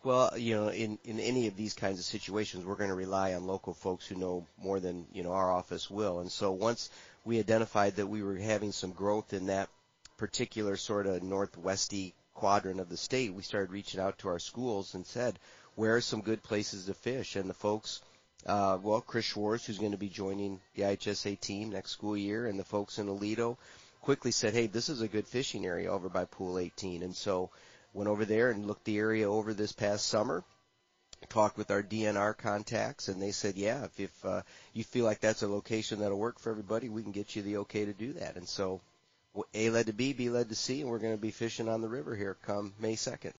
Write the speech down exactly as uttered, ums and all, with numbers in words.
Well, you know, in, in any of these kinds of situations, we're going to rely on local folks who know more than, you know, our office will. And so once we identified that we were having some growth in that particular sort of northwesty quadrant of the state, we started reaching out to our schools and said, where are some good places to fish? And the folks, uh, well, Chris Schwartz, who's going to be joining the I H S A team next school year, and the folks in Aledo quickly said, hey, this is a good fishing area over by Pool eighteen. And so went over there and looked the area over this past summer, talked with our D N R contacts, and they said, yeah, if, if uh, you feel like that's a location that'll work for everybody, we can get you the okay to do that. And so A led to B, B led to C, and we're going to be fishing on the river here come May second.